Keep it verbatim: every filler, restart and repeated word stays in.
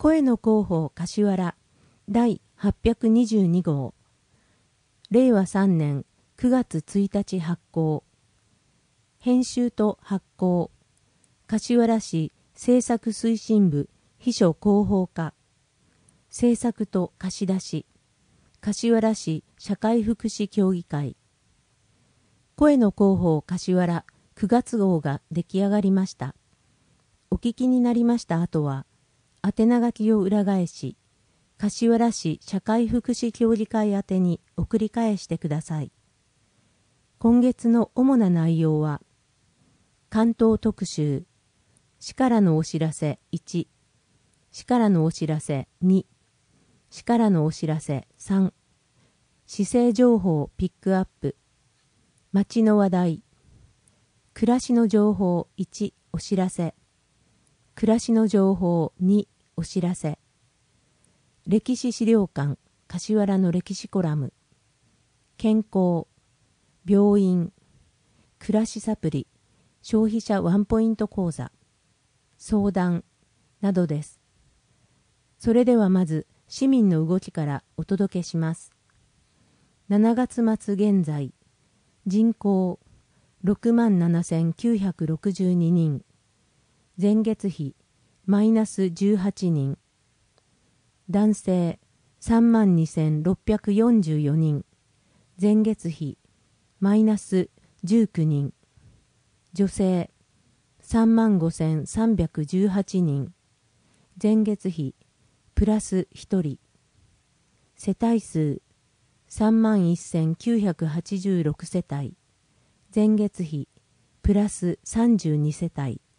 声の広報柏原第はっぴゃくにじゅうに号れいわさんねんくがつついたち発行。編集と発行柏原市政策推進部秘書広報課制作と貸し出し柏原市社会福祉協議会。声の広報柏原くがつ号が出来上がりました。お聞きになりました後は宛名書きを裏返し柏原市社会福祉協議会宛てに送り返してください。今月の主な内容は関東特集、市からのお知らせいち、市からのお知らせに、市からのお知らせさん、市政情報ピックアップ、町の話題、暮らしの情報いちお知らせ、暮らしの情報にお知らせ、歴史資料館柏原の歴史コラム、健康、病院、暮らしサプリ、消費者ワンポイント講座、相談などです。それではまず市民の動きからお届けします。しちがつ末現在、人口ろくまんななせんきゅうひゃくろくじゅうににん、前月比マイナスじゅうはちにん、男性さんまんにせんろっぴゃくよんじゅうよにん、前月比マイナスじゅうきゅうにん、女性さんまんごせんさんびゃくじゅうはちにん、前月比プラスひとり、世帯数さんまんせんきゅうひゃくはちじゅうろくせたい、前月比プラスさんじゅうにせたい。